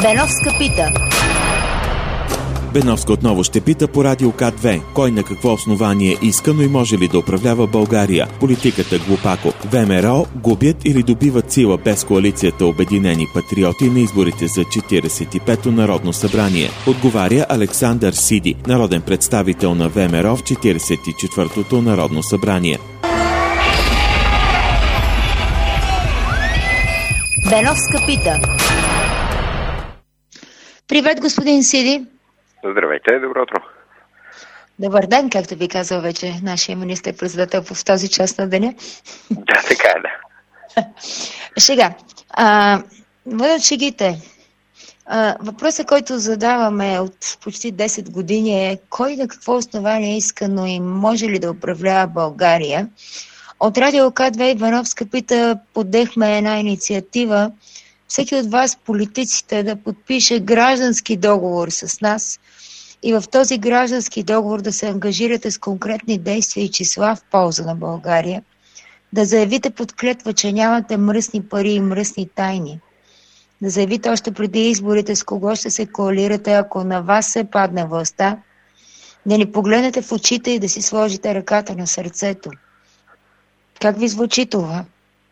Беновска пита. Беновска отново ще пита по радио К2. Кой на какво основание иска, но и може ли да управлява България? Политиката глупако. ВМРО губят или добиват сила без коалицията Обединени патриоти на изборите за 45-то Народно събрание. Отговаря Александър Сиди, народен представител на ВМРО в 44-то Народно събрание. Беновска пита. Привет, господин Сиди. Здравейте, добро утро. Добър ден, както ви казал вече нашия министър-председател в този час на деня. Да, така е, да. Сега, бъдат шегите. Въпросът, който задаваме от почти 10 години е кой на какво основание иска, но и може ли да управлява България. От радио К2 и Беновска пита подехме една инициатива всеки от вас, политиците, да подпише граждански договор с нас и в този граждански договор да се ангажирате с конкретни действия и числа в полза на България, да заявите под клетва, че нямате мръсни пари и мръсни тайни, да заявите още преди изборите с кого ще се коалирате, ако на вас се падне властта, да ни погледнете в очите и да си сложите ръката на сърцето. Как ви звучи това?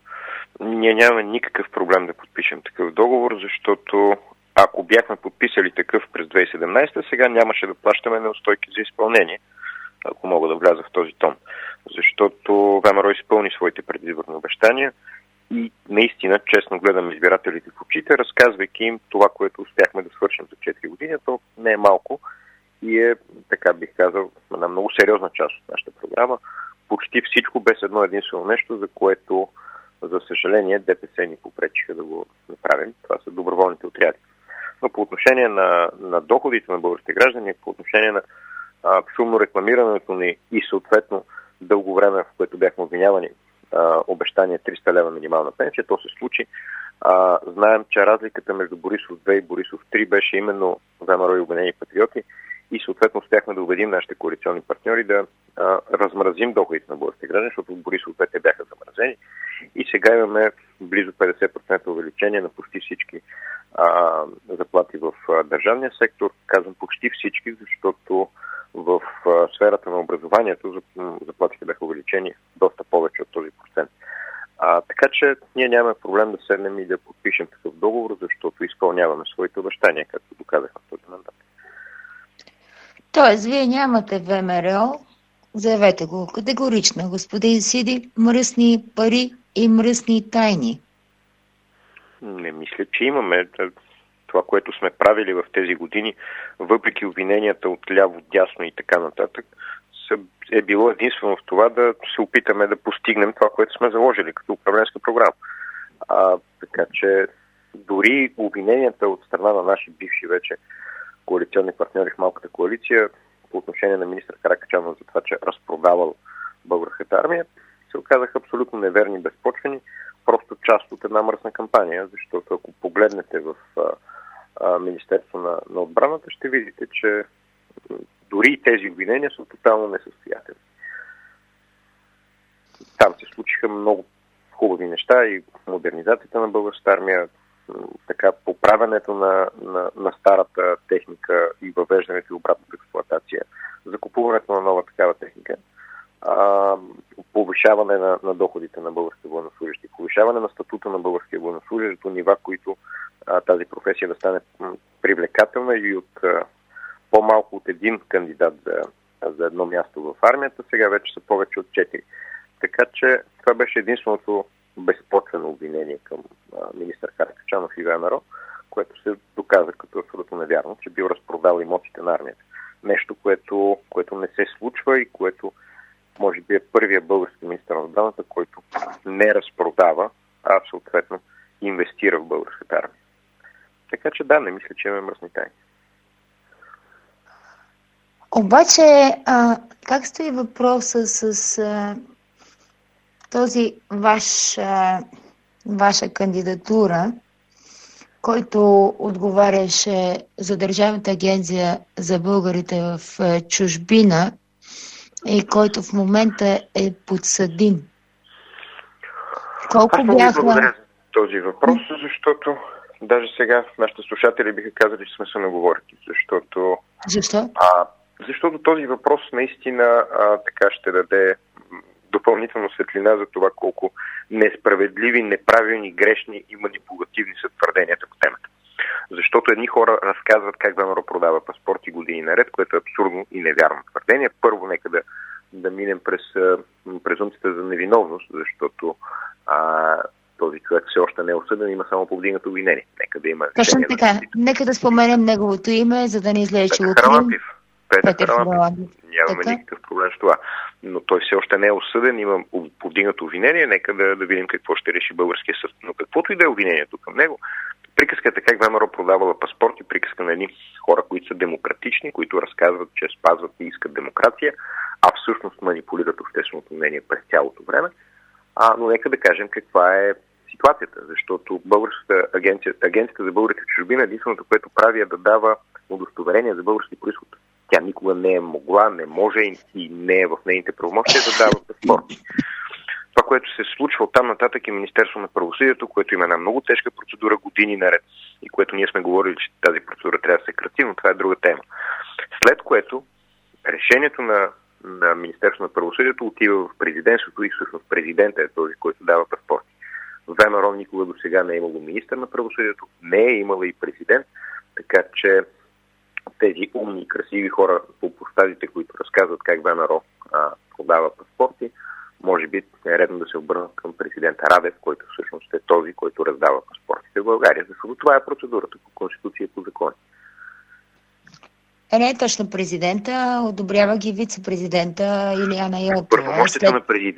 Ние нямаме никакъв проблем да подпишем такъв договор, защото ако бяхме подписали такъв през 2017, сега нямаше да плащаме неустойки за изпълнение, ако мога да вляза в този тон. Защото ВМРО изпълни своите предизборни обещания и наистина честно гледаме избирателите в очите, разказвайки им това, което успяхме да свършим за 4 години. То не е малко и е, така бих казал, една много сериозна част от нашата програма. Почти всичко без едно единствено нещо, за което, за съжаление, ДПС ни попречиха да го направим. Това са доброволните отряди. Но по отношение на доходите на българските граждани, по отношение на шумно рекламирането ни и съответно дълго време, в което бяхме обвинявани, обещание 300 лева минимална пенсия, то се случи. Знаем, че разликата между Борисов 2 и Борисов 3 беше именно ВМРО и Обединени патриоти и съответно успяхме да убедим нашите коалиционни партньори да размразим доходите на българските граждани, защото Борисов 2 те бяха замразени и сега имаме близо 50% увеличение на почти всички заплати в държавния сектор. Казвам почти всички, защото в сферата на образованието заплатите бяха увеличени доста повече от този процент. Така че ние нямаме проблем да седнем и да подпишем такъв договор, защото изпълняваме своите обещания, както доказахме в този мандат. Тоест, вие нямате ВМРО, заявете го категорично, господин Сиди, мръсни пари и мръсни тайни. Не мисля, че имаме. Това, което сме правили в тези години, въпреки обвиненията от ляво, дясно и така нататък, е било единствено в това да се опитаме да постигнем това, което сме заложили като управленска програма. Така че дори обвиненията от страна на наши бивши вече коалиционни партньори в малката коалиция по отношение на министър Каракачанов за това, че разпродавал българската армия, се оказаха абсолютно неверни, безпочвени, просто част от една мръсна кампания, защото ако погледнете в Министерство на отбраната, ще видите, че дори и тези обвинения са тотално несъстоятелни. Там се случиха много хубави неща и модернизацията на българската армия, така поправянето на старата техника и въвеждането и обратно в експлоатация, закупуването на нова такава техника, повишаване на доходите на български военнослужащи, повишаване на статута на българския военнослужащ до нива, които тази професия да стане привлекателна и от по-малко от един кандидат за едно място в армията, сега вече са повече от 4. Така че това беше единственото безпочвено обвинение към министър Каракачанов и ВМРО, което се доказа като абсолютно невярно, че бил разпродал имотите на армията. Нещо, което не се случва и което може би е първият български министър на отбраната, който не разпродава, а съответно инвестира в българската армия. Така че да, не мисля, че имаме мръсни тайни. Обаче, как стои въпроса с този ваша кандидатура, който отговаряше за Държавната агенция за българите в чужбина и който в момента е подсъдим? Колко бяха... Благодаря за този въпрос, защото Даже сега нашите слушатели биха казали, че сме се наговорили, защото... Защо? Защото този въпрос наистина така ще даде допълнително светлина за това колко несправедливи, неправилни, грешни и манипулативни са твърденията по темата. Защото едни хора разказват как ВМРО продава паспорти години наред, което е абсурдно и невярно твърдение. Първо, нека да минем през презумпцията за невиновност, защото този човек все още не е осъден, има само повдигнато обвинение. Нека да има... Точно така. Нека да споменем неговото име, за да не излезе, че го Харлампиев. Петър Харлампиев. Нямаме никакъв проблем с това. Но той все още не е осъден, има повдигнато обвинение, нека да видим какво ще реши българския съд. Но каквото и да е обвинението към него, приказката как ВМРО продавала паспорти, приказка на едни хора, които са демократични, които разказват, че спазват и искат демокрация, а всъщност манипулират общественото мнение през цялото време. Но нека да кажем каква е ситуацията, защото агенцията за българите в чужбина единственото, което прави, е да дава удостоверение за български произход. Тя никога не е могла, не може и не е в нейните правомощия да дава паспорти. Това, което се случва оттам нататък, е Министерство на правосъдието, което има една много тежка процедура години наред и което ние сме говорили, че тази процедура трябва да се крати, но това е друга тема. След което решението на Министерство на правосъдието отива в президентството и всъщност президента е този, който дава паспорти. ВМРО никога до сега не е имало министър на правосъдието, не е имало и президент, така че тези умни и красиви хора по площадите, които разказват как ВМРО продава паспорти, може би е редно да се обърнат към президента Радев, който всъщност е този, който раздава паспортите в България. Защото това е процедурата по Конституция и по закон. Не е точно президента, одобрява ги вице-президента Илияна Йотова. Първомощието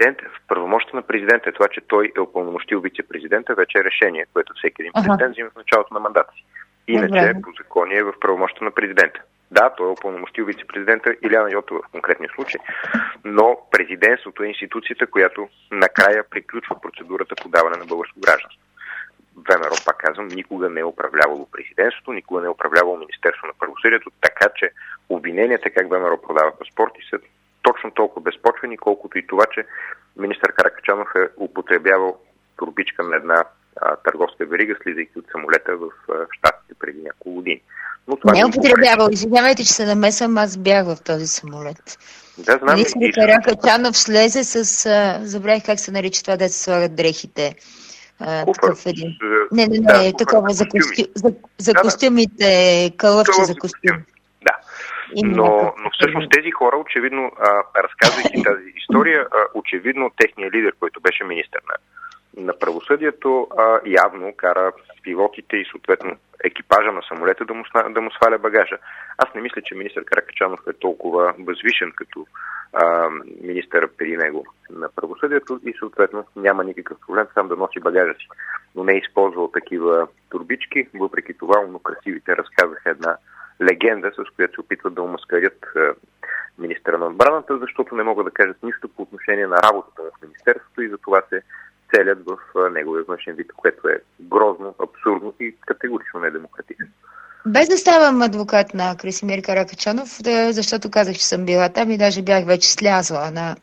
на президента е това, че той е упълномощил вице-президента, вече е решение, което всеки един президент взима в началото на мандата си. Иначе по законие е в правомощието на президента. Да, той е упълномощил вице-президента Илияна Йотова в конкретния случай, но президентството е институцията, която накрая приключва процедурата по даване на българско гражданство. ВМРО, пак казвам, никога не е управлявало президентството, никога не е управлявало Министерство на правосъдието, така че обвиненията как ВМРО продава паспорти са точно толкова безпочвени, колкото и това, че министър Каракачанов е употребявал турбичка на една търговска верига, слизайки от самолета в Щатите преди няколко години. Но това не е употребявал. Извинявайте, че се намесвам, аз бях в този самолет. Да, знам. Министър Каракачанов слезе с... забравих как се нарича това, да се слагат дрехите. Куфър. Не, такова за костюмите, кълъвче за костюм. Да. Но всъщност тези хора, очевидно, разказвайки тази история, очевидно техният лидер, който беше министър на правосъдието, явно кара пилотите и съответно екипажа на самолета да му сваля багажа. Аз не мисля, че министър Каракачанов е толкова възвишен като министър преди него на правосъдието и съответно няма никакъв проблем сам да носи багажа си. Но не е използвал такива турбички, въпреки това умно-красивите разказаха една легенда, с която се опитват да омаскарят министъра на отбраната, защото не могат да кажат нищо по отношение на работата в министерството и за това се целят в неговия външен вид, което е грозно, абсурдно и категорично недемократично. Без да ставам адвокат на Красимир Каракачанов, защото казах, че съм била там и даже бях вече слязла на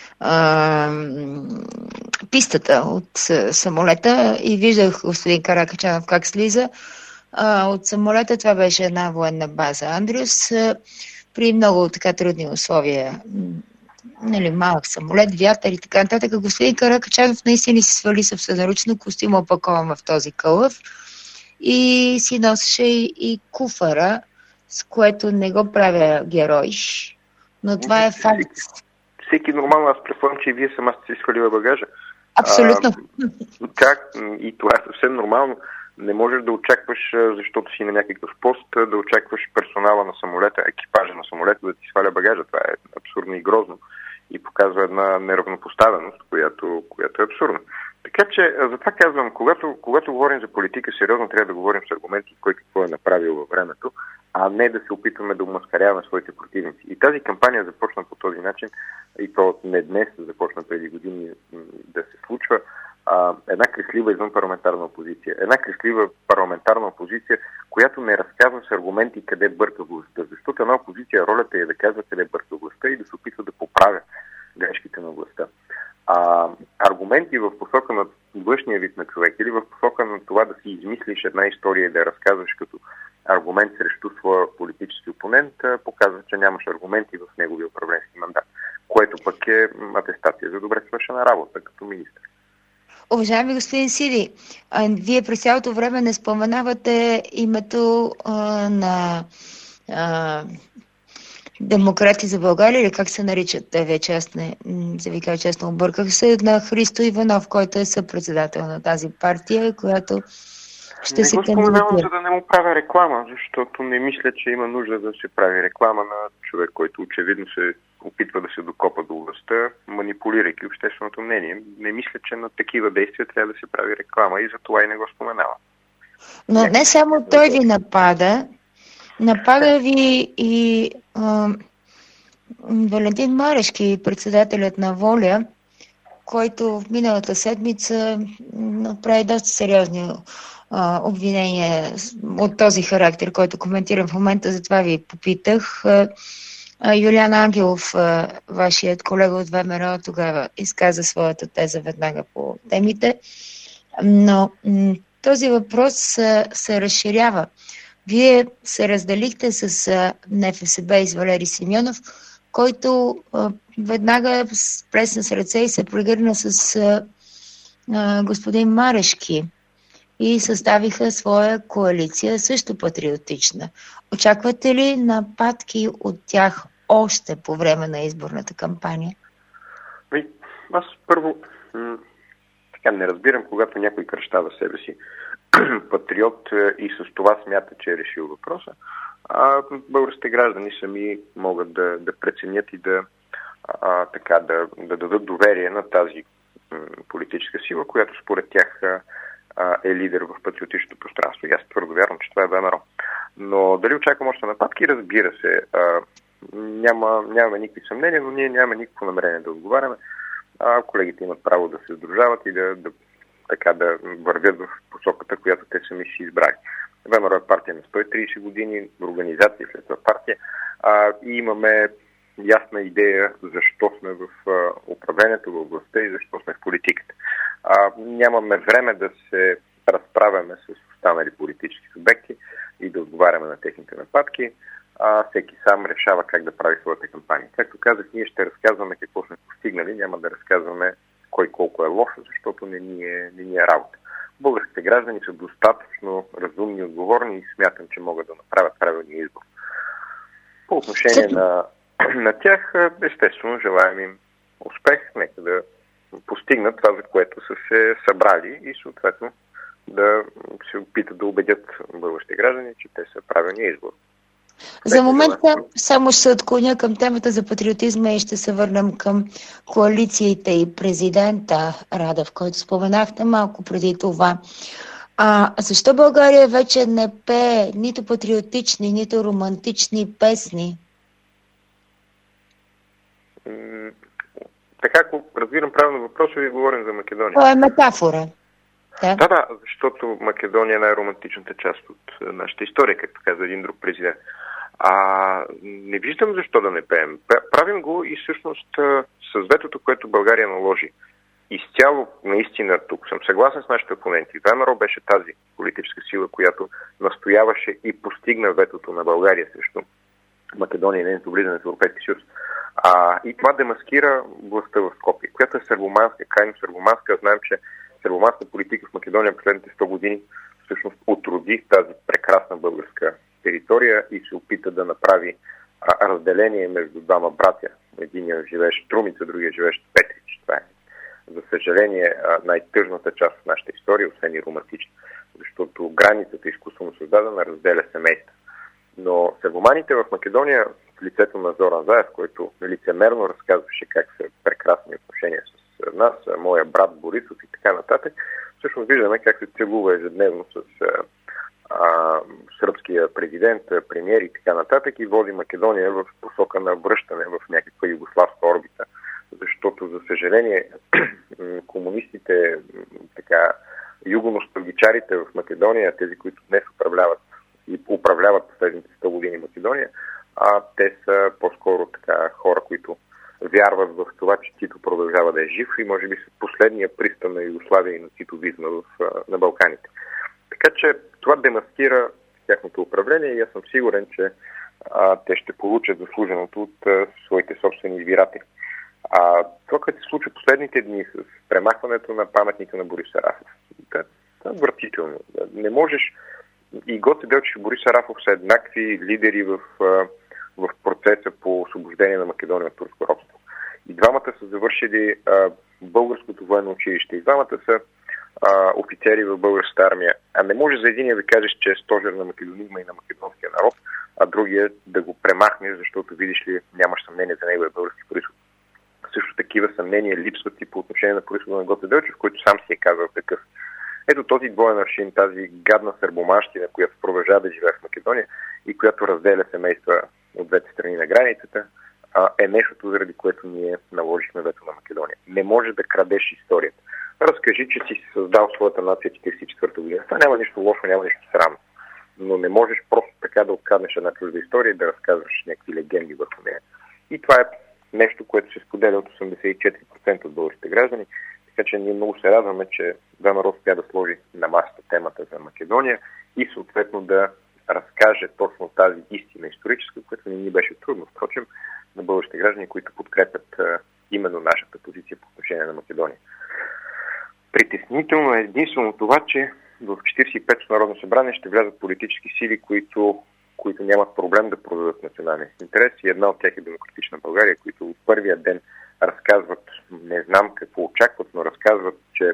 пистата от самолета и виждах господин Каракачанов как слиза от самолета. Това беше една военна база Андрюс при много така трудни условия. Малък самолет, вятър и така нататък. Господин Каракачанов наистина си свали съвсъднаручно костюм, опакован в този кълъв и си носеше и куфара, с което не го правя герой, но това е факт. Всеки нормално, аз предполагам, че и вие сама сте си свалила багажа. Абсолютно. И това е съвсем нормално. Не можеш да очакваш, защото си на някакъв пост, да очакваш персонала на самолета, екипажа на самолета да ти сваля багажа. Това е абсурдно и грозно и показва една неравнопоставеност, която е абсурдна. Така че, затова казвам, когато говорим за политика, сериозно трябва да говорим с аргументи, кой какво е направил във времето, а не да се опитваме да омаскаряваме своите противници. И тази кампания започна по този начин, и то не днес, започна преди години да се случва, една крислива извънпарламентарна опозиция. Една крислива парламентарна опозиция, която не разказва с аргументи къде бърка властта. Защото една опозиция, ролята е да казва къде бърка властта и да се опитва да поправя грешките на властта. Аргументи в посока на външния вид на човек или в посока на това да си измислиш една история и да я разказваш като аргумент срещу своя политически опонент, показва, че нямаш аргументи в неговия управленски мандат, което пък е атестация за добре свършена работа като министър. Уважаеми господин Сиди, вие през цялото време не споменавате името на Демократи за България, или как се наричат те вече, аз не, за ви кажа честно, обърках се, на Христо Иванов, който е съпредседател на тази партия, която ще се кандидатира. Не го споменавам, за да не му правя реклама, защото не мисля, че има нужда да се прави реклама на човек, който очевидно се опитва да се докопа до властта, манипулирайки общественото мнение. Не мисля, че на такива действия трябва да се прави реклама и за това и не го споменавам. Но не само той ви напада ви и Валентин Марешки, председателят на Воля, който в миналата седмица направи доста сериозни обвинения от този характер, който коментирам в момента, затова ви попитах. Юлиан Ангелов, вашият колега от ВМРО, тогава изказа своята теза веднага по темите, но този въпрос се разширява. Вие се разделихте с НФСБ и с Валери Симеонов, който веднага плесна с ръце и се прегърна с господин Марешки и съставиха своя коалиция, също патриотична. Очаквате ли нападки от тях още по време на изборната кампания? Аз първо не разбирам, когато някой кръщава себе си патриот и с това смята, че е решил въпроса. Българските граждани сами могат да преценят и да дадат доверие на тази политическа сила, която според тях е лидер в патриотичното пространство. И аз твърдо вярвам, че това е ВМРО. Но дали очаквам още нападки? Разбира се. Нямаме никакви съмнения, но ние нямаме никакво намерение да отговаряме. Колегите имат право да се сдружават и да вървят в посоката, която те сами си избрали. ВМРО е партия на 130 години, организация след това партия и имаме ясна идея защо сме в управлението, в властта и защо сме в политиката. Нямаме време да се разправяме с останали политически субекти и да отговаряме на техните нападки. Всеки сам решава как да прави своята кампания. Както казах, ние ще разказваме какво сме постигнали, няма да разказваме кой колко е лошо, защото не ни е работа. Българските граждани са достатъчно разумни и отговорни и смятам, че могат да направят правилния избор. По отношение на тях, естествено, желаем им успех, нека да постигнат това, за което са се събрали и съответно да се опитат да убедят българските граждани, че те са правилния избор. За момента само ще се отклоня към темата за патриотизма и ще се върнем към коалициите и президента Радев, който споменахте малко преди това. Защо България вече не пее нито патриотични, нито романтични песни? Така, ако разбирам правилно въпроса, ви говорим за Македония. Това е метафора. Да, защото Македония е най-романтичната част от нашата история, както каза един друг президент. Не виждам защо да не пеем. Правим го и всъщност с ветото, което България наложи. Изцяло, наистина, тук съм съгласен с нашите опоненти. ВМРО беше тази политическа сила, която настояваше и постигна ветото на България срещу Македония и нейното влизане в Европейския съюз. И това демаскира властта в Скопие, която е сърбоманска, крайно сърбоманска. Знаем, че сърбоманска политика в Македония последните 100 години всъщност отроди тази прекрасна българска територия и се опита да направи разделение между двама братя. Единият живееше в Струмица, другия живееше в Петрич. Това е, за съжаление, най-тъжната част от нашата история, освен и романтична, защото границата, изкуствено създадена, разделя семейства. Но сърбоманите в Македония, в лицето на Зоран Заев, който лицемерно разказваше как са прекрасни отношения с нас, моя брат Борисов и така нататък, всъщност виждаме как се целува ежедневно с сръбския президент, премиер и така нататък и води Македония в посока на връщане в някаква югославска орбита. Защото, за съжаление, комунистите, югоносталгичарите в Македония, тези, които днес управляват последните 100 години Македония, те са по-скоро хора, които вярват в това, че Тито продължава да е жив и може би са последния пристан на Югославия и на титовизма на Балканите. Така че това демаскира тяхното управление и аз съм сигурен, че те ще получат заслуженото от своите собствени избиратели. Това, което се случва последните дни с премахването на паметника на Борис Сарафов, това е отвратително. Не можеш... И Гоце Делчев и Борис Сарафов са еднакви лидери в процеса по освобождение на Македония от турско робство. И двамата са завършили българското военно училище. И двамата са офицери в българската армия. А не може за единия да кажеш, че е стожер на македонизма и на македонския народ, а другия да го премахнеш, защото, видиш ли, нямаш съмнение за неговия български произход. Също такива съмнения липсват и по отношение на произхода на Гоце Делчев, който сам си е казал такъв. Ето този двоен аршин, тази гадна сърбомащина, която продължава да живее в Македония и която разделя семейства от двете страни на границата, е нещото, заради което ние наложихме вето на Македония. Не може да крадеш историята. Разкажи, че си създал своята нация 1944 година. Това няма нищо лошо, няма нищо срамно. Но не можеш просто така да откраднеш една чужда история и да разказваш някакви легенди върху нея. И това е нещо, което се споделя от 84% от българските граждани. Така че ние много се радваме, че ВМРО успя да сложи на масата темата за Македония и съответно да разкаже точно тази истина историческа, която не ни беше трудно. Впрочем, на българските граждани, които подкрепят именно нашата позиция по отношение на Македония. Притеснително е единствено това, че в 45-то Народно събрание ще влязат политически сили, които нямат проблем да продадат националния интерес. И една от тях е Демократична България, които от първия ден разказват, не знам какво очакват, но разказват, че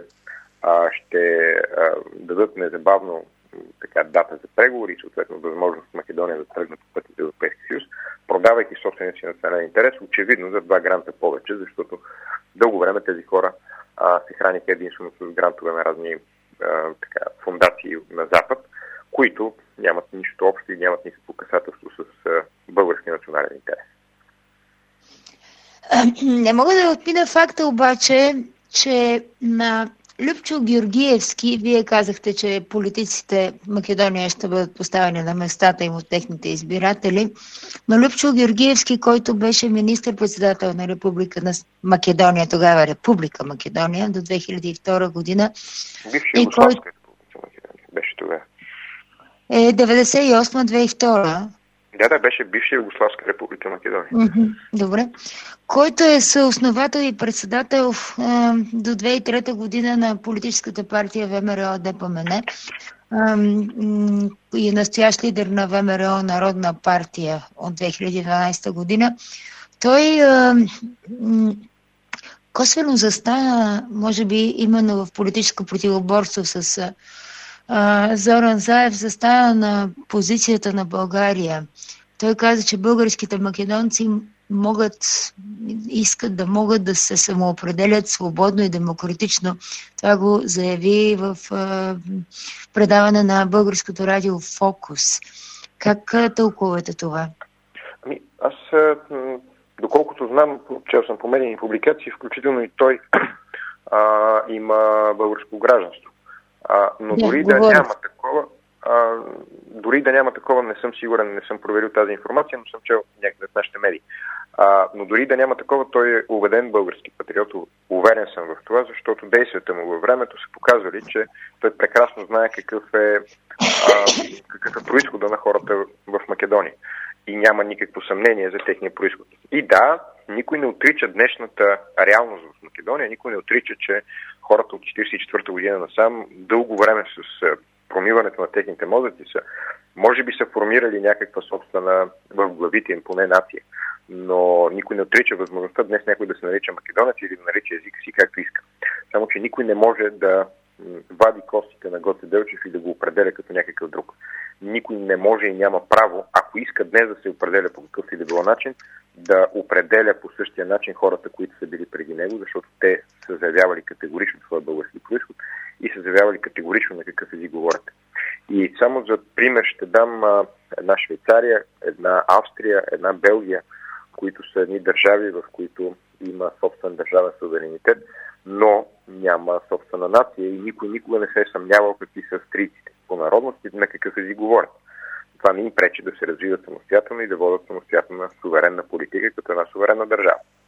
ще дадат незабавно дата за преговори и съответно възможност Македония да тръгне по пътя за Европейския съюз, продавайки собствения си национален интерес, очевидно за 2 гранта повече, защото дълго време тези хора се храниха единствено с грантове на разни фондации на Запад, които нямат нищо общо и нямат никакво касателство с български национален интерес. Не мога да отмина факта обаче, че на Любчо Георгиевски, вие казахте, че политиците в Македония ще бъдат поставени на местата им от техните избиратели, но Любчо Георгиевски, който беше министър-председател на Република на Македония, тогава Република Македония, до 2002 година. Бивша Югославска република Македония, беше тогава. 98-2002. Да, беше бивша Югославска република Македония. Добре. Който е съосновател и председател до 2003 година на политическата партия ВМРО-ДПМН и настоящ лидер на ВМРО Народна партия от 2012 година. Той косвено застана, може би именно в политическо противоборство с Зоран Заев, застана на позицията на България. Той каза, че българските македонци искат да се самоопределят свободно и демократично. Това го заяви в предаване на българското радио Фокус. Как тълкувате това? Аз, доколкото знам, чел съм по медийни публикации, включително и той има българско гражданство. Но дори да няма такова, не съм сигурен, не съм проверил тази информация, но съм чел някъде в нашите медии. Но дори да няма такова, той е убеден български патриот, уверен съм в това, защото действията му във времето са показвали, че той прекрасно знае какъв е произхода на хората в Македония. И няма никакво съмнение за техния произход. И да, никой не отрича днешната реалност в Македония, никой не отрича, че хората от 1944 година насам дълго време с промиването на техните мозъци може би са формирали някаква собствена в главите им, поне нация. Но никой не отрича възможността днес някой да се нарича македонец или да нарича езика си както иска. Само че никой не може да вади костите на Гоце Делчев и да го определя като някакъв друг. Никой не може и няма право, ако иска днес да се определя по какъв и да било начин, да определя по същия начин хората, които са били преди него, защото те са заявявали категорично своя български произход и са заявявали категорично на какъв език говорят. И само за пример ще дам една Швейцария, една Австрия, една Белгия, които са едни държави, в които има собствен държавен суверенитет, но няма собствена нация и никой никога не се е съмнявал какви са австрийците по народност и на какъв език говорят. Това не им пречи да се развиват самостоятелно и да водят самостоятелна суверенна политика като една суверенна държава.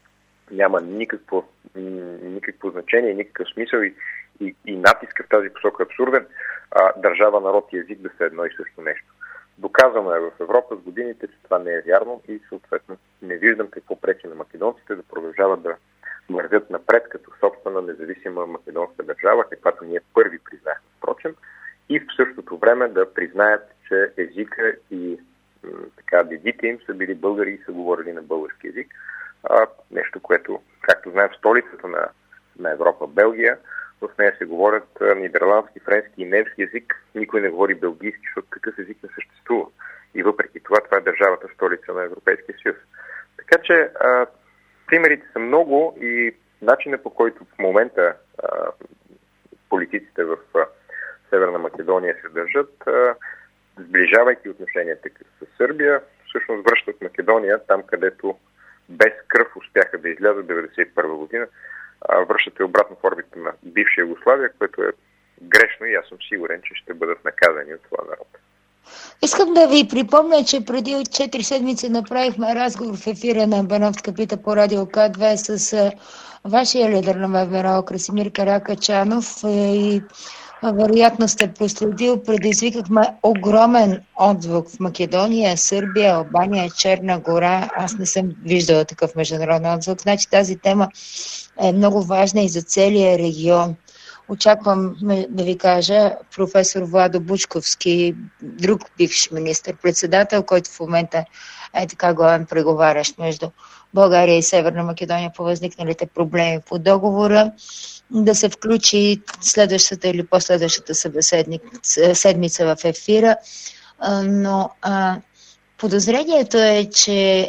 няма никакво значение, никакъв смисъл и натиска в тази посока е абсурден. Държава, народ и език да са едно и също нещо. Доказано е в Европа с годините, че това не е вярно и съответно не виждам какво пречи на македонците да продължават да вървят напред като собствена независима македонска държава, каквато ние първи признахме, впрочем, и в същото време да признаят, че езика и дедите им са били българи и са говорили на български език. Нещо, което, както знаем, в столицата на Европа, Белгия, в нея се говорят нидерландски, френски и немски език. Никой не говори белгийски, защото такъв език не съществува. И въпреки това е държавата столица на Европейския съюз. Така че примерите са много и начинът, по който в момента политиците в Северна Македония се държат, сближавайки отношенията с Сърбия, всъщност връщат Македония там, където без кръв успяха да излязат 1991 година, връщате обратно в орбита на бивша Югославия, което е грешно и аз съм сигурен, че ще бъдат наказани от това народ. Искам да ви припомня, че преди 4 седмици направихме разговор в ефира на Бановска пита по радио К2 с вашия лидер на ВМРО Красимир Каракачанов и вероятно сте проследил, предизвикахме огромен отзвук в Македония, Сърбия, Албания, Черна гора. Аз не съм виждала такъв международен отзвук. Значи тази тема е много важна и за целия регион. Очаквам да ви кажа професор Владо Бучковски, друг бивш министър-председател, който в момента е така главен преговарящ между България и Северна Македония по възникналите проблеми по договора, да се включи следващата или последващата седмица в ефира. Но подозрението е, че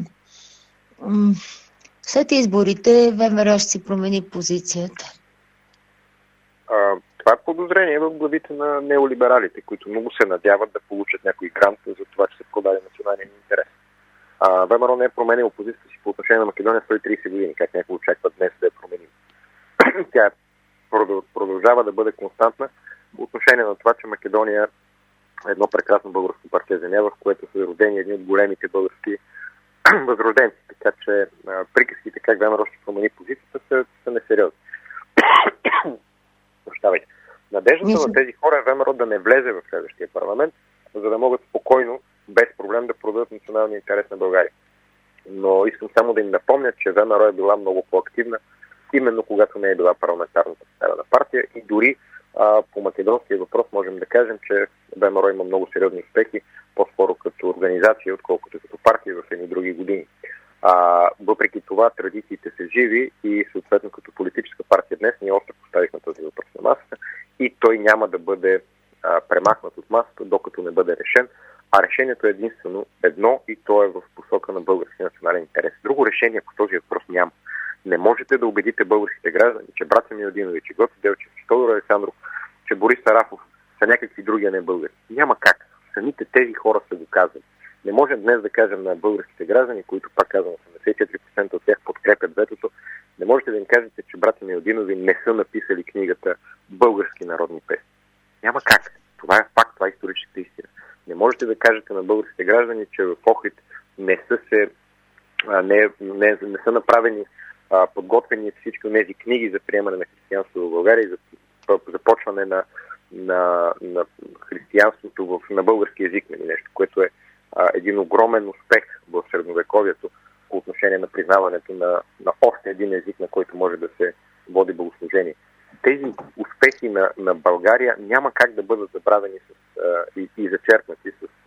след изборите ВМРО ще си промени позицията. Това е подозрение в главите на неолибералите, които много се надяват да получат някой грант за това, че се продаде национален интерес. ВМРО не е променил позицията си по отношение на Македония 130 години, как някой очаква днес да я промени. Тя продължава да бъде константна по отношение на това, че Македония е едно прекрасно българско парче земя, в което са родени едни от големите български възрожденци. Така че приказките как ВМРО ще промени позицията са несериозни. Надеждата на тези хора е ВМРО да не влезе в следващия парламент, за да могат спокойно, без проблем да продадат националния интерес на България. Но искам само да им напомня, че ВМРО е била много по-активна, именно когато не е била парламентарната съставена партия и дори по македонския въпрос можем да кажем, че ВМРО има много сериозни успехи, по-скоро като организация, отколкото като партия в едни други години. Въпреки това традициите са живи и съответно като политическа партия днес ние още поставихме този въпрос на масата и той няма да бъде премахнат от масата, докато не бъде решен. А решението е единствено едно и то е в посока на българския национален интерес. Друго решение по този въпрос няма. Не можете да убедите българските граждани, че Братя Миладинови, че Гоце Делчев, че Тодор Александров, че Борис Сарафов са някакви други, а не българи. Няма как. Самите тези хора са го казали. Не можем днес да кажем на българските граждани, които, пак казвам, 84% от тях подкрепят ветото, не можете да им кажете, че Братя Миладинови не са написали книгата "Български народни песни". Няма как. Това е факт, това е историческата истина. Не можете да кажете на българските граждани, че в Охрид не са направени подготвени всички от тези книги за приемане на християнството в България и за започване на християнството на български език, нещо, което е един огромен успех в средновековието по отношение на признаването на още един език, на който може да се води богослужение. Тези успехи на България няма как да бъдат забравени и зачеркнати с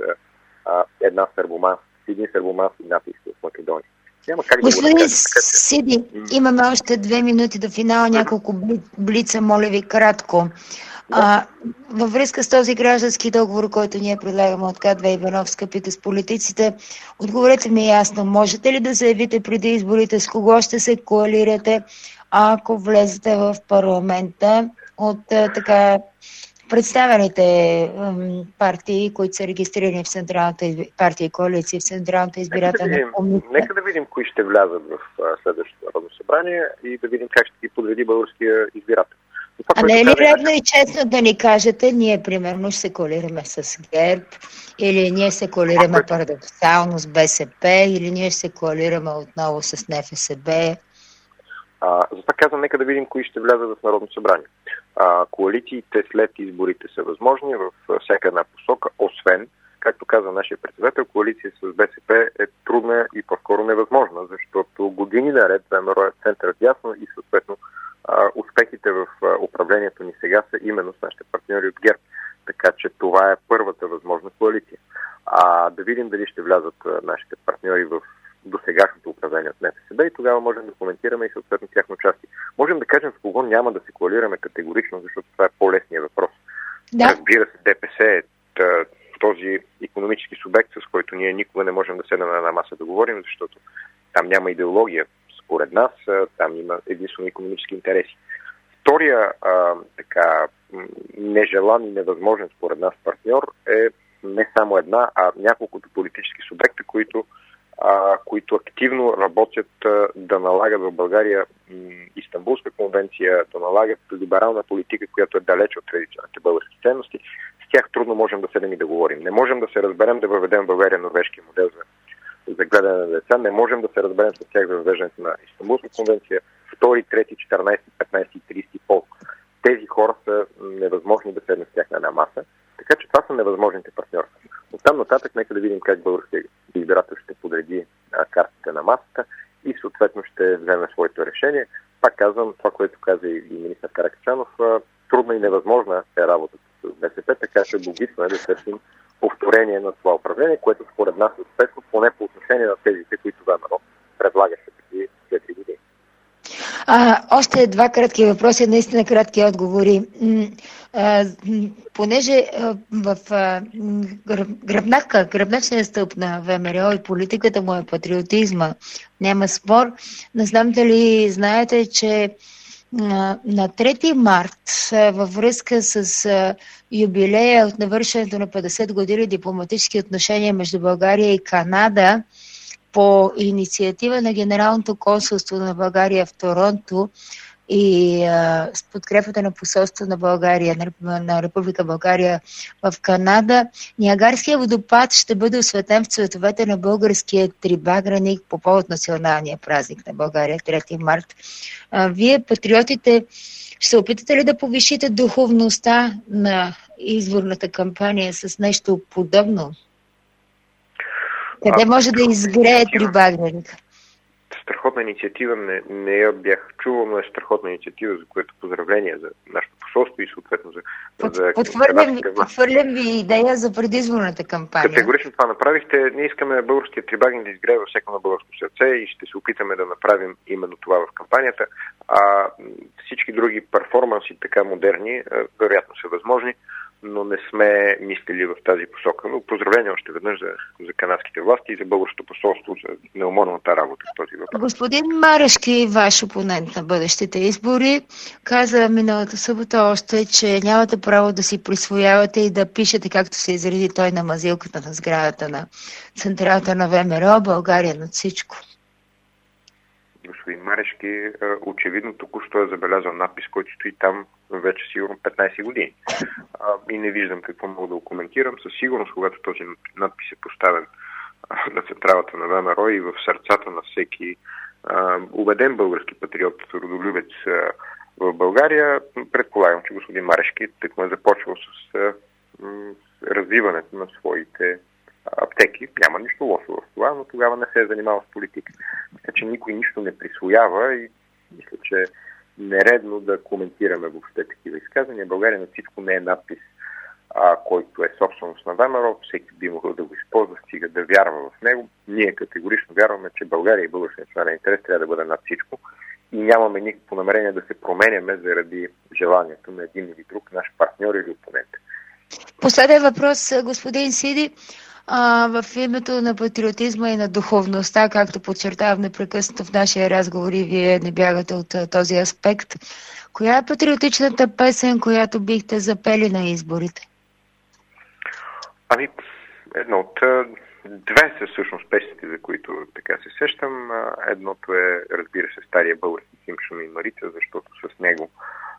един сърбомански натиск в Македония. Господин Сиди, имаме още 2 минути до финала, няколко блица, моля ви кратко. Във връзка с този граждански договор, който ние предлагаме от К2 и Бановска пита с политиците, отговорете ми ясно, можете ли да заявите преди изборите с кого ще се коалирате, ако влезете в парламента от така представените партии, които са регистрирани в Централната партия и коалиция в Централната избирателна комисия? Нека да видим кои ще влязат в следващото народно събрание и да видим как ще ги подреди българския избирател. Не е ли редно и честно да ни кажете, ние примерно ще се коалираме с ГЕРБ, или ние се коалираме парадоксално с БСП, или ние ще се коалираме отново с НФСБ? Затова казвам, нека да видим кои ще влязат в Народно събрание. Коалициите след изборите са възможни в всяка една посока, освен, както каза нашия председател, коалиция с БСП е трудна и по-скоро невъзможна, защото години наред ВМРО е център дясно и съответно успехите в управлението ни сега са именно с нашите партньори от ГЕРБ. Така че това е първата възможна коалиция. Да видим дали ще влязат нашите партньори в досегашното управление от НФСБ и тогава можем да коментираме и съответно тяхно участие. Можем да кажем с кого няма да се коалираме категорично, защото това е по-лесният въпрос. Да. Разбира се, ДПС е този икономически субект, с който ние никога не можем да седнем на една маса да говорим, защото там няма идеология според нас, там има единствено икономически интереси. Втория нежелан и невъзможен според нас партньор е не само една, а няколкото политически субекта, които активно работят да налагат в България Истанбулска конвенция, да налагат либерална политика, която е далеч от традиционните български ценности. С тях трудно можем да седем и да говорим. Не можем да се разберем да въведем в България норвежкия модел за гледане на деца. Не можем да се разберем с тях за въвеждането на Истанбулска конвенция, 2, 3, 14, 15 и 30 пол. Тези хора са невъзможни да седнем с тях на една маса. Така че това са невъзможните партньорства. От там нататък нека да видим как българският избирател ще подреди картите на масата и съответно ще вземе своето решение. Пак казвам това, което каза и министър Каракачанов, трудна и невъзможна е работата с БСП, така че логично е да търсим повторение на това управление, което според нас е успешно, поне по отношение на тезите, които ВМРО предлагаше преди 4 години. Още 2 кратки въпроси, наистина кратки отговори. Понеже в гръбначния стълб на ВМРО и политиката му е патриотизма, няма спор. Не знам дали знаете, че на 3 март във връзка с юбилея от навършването на 50 години дипломатически отношения между България и Канада, по инициатива на Генералното консулство на България в Торонто и с подкрепата на посолство на България, на Република България в Канада, Ниагарския водопад ще бъде осветен в цветовете на българския трибаграник по повод националния празник на България, 3 март. Вие, патриотите, ще се опитате ли да повишите духовността на изборната кампания с нещо подобно? Къде може да изгрее трибаграника? Страхотна инициатива, не я бях чувал, но е страхотна инициатива, за което поздравление за нашето посолство и съответно за Подхвърлям ви идея за предизборната кампания. Категорично това направихте. Ние искаме българския трибагрен да изгрее във всяко на българско сърце и ще се опитаме да направим именно това в кампанията. Всички други перформанси, така модерни, вероятно са възможни, но не сме мислили в тази посока. Но поздравление още веднъж за канадските власти и за българското посолство за неуморната работа в този въпрос. Господин Марешки, ваш опонент на бъдещите избори, каза миналата събота още, че нямате право да си присвоявате и да пишете, както се изреди той на мазилката на сградата на централата на ВМРО, България над всичко. Господин Марешки очевидно току-що е забелязал надпис, който стои там вече сигурно 15 години. И не виждам какво мога да го коментирам. Със сигурност, когато този надпис е поставен на централата на ВМРО и в сърцата на всеки убеден български патриот, родолюбец в България, предполагам, че господин Марешки тъкмо е започвал с развиването на своите аптеки. Няма нищо лошо в това, но тогава не се е занимавал с политика. Така че никой нищо не присвоява и мисля, че е нередно да коментираме въобще такива изказвания. България на всичко не е надпис, който е собственост на ВМРО. Всеки би могъл да го използва, стига да вярва в него. Ние категорично вярваме, че България и българския национален интерес трябва да бъде над всичко и нямаме никакво намерение да се променяме заради желанието на един или друг наш партньор или опонент. Последен въпрос, господин Сиди. В името на патриотизма и на духовността, както подчертавам непрекъснато в нашия разговор и вие не бягате от този аспект, коя е патриотичната песен, която бихте запели на изборите? Едно от две са всъщност песните, за които така се сещам. Едното е, разбира се, стария български химн Шуми и Марица, защото с него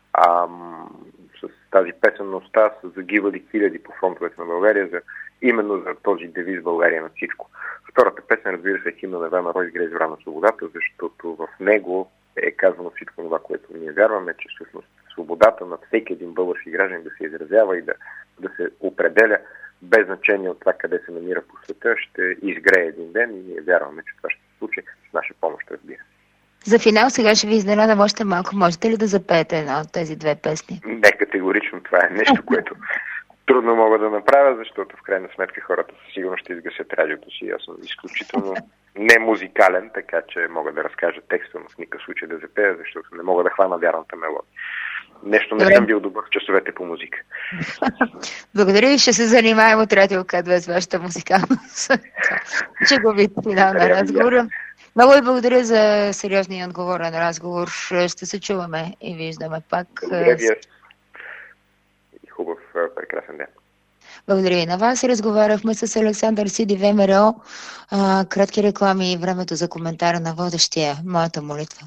с тази песенността са загивали хиляди по фронтовете на България именно за този девиз България на всичко. Втората песен, разбира се, е химна на ВМРО „Изгрей зора на свободата", защото в него е казано всичко това, което ние вярваме, че всъщност свободата на всеки един български граждан да се изразява и да се определя без значение от това къде се намира по света, ще изгрее един ден и ние вярваме, че това ще се случи с наша помощ, разбира се. За финал сега ще ви изненадам още малко. Можете ли да запеете една от тези две песни? Не, категорично. Това е нещо, което трудно мога да направя, защото в крайна сметка хората със сигурност ще изгасят радиото си. Аз съм изключително не музикален, така че мога да разкажа текста, но в никакъв случай да запея, защото не мога да хвана вярната мелодия. Нещо не съм бил добър в часовете по музика. Благодаря ви, ще се занимаем от Радио К2 с вашата музикалност. Чеговит финал на разговора. Много ви благодаря за сериозния и отговорен разговор. Ще се чуваме и виждаме пак. Благодаря ви. И хубав, прекрасен ден. Благодаря и на вас. Разговаряхме с Александър Сиди, ВМРО. Кратки реклами и времето за коментар на водещия. Моята молитва.